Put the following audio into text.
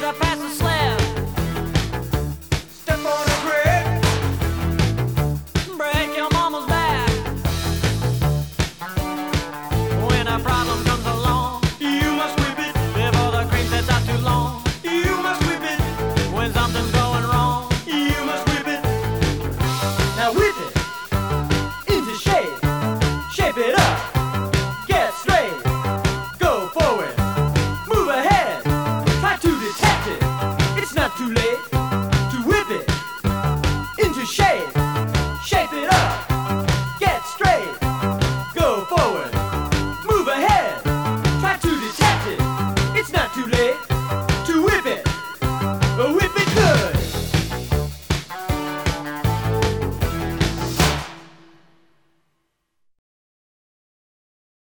are fast asleep. Step on a brick. Break your mama's back. When a problem comes along, You must whip it. before the cream sets out too long. You must whip it. When something's going wrong, You must whip it. Now whip it into shape. Shape it up. Get straight. Go forward. Move ahead. Try to detect it. It's not too late to whip it into shape.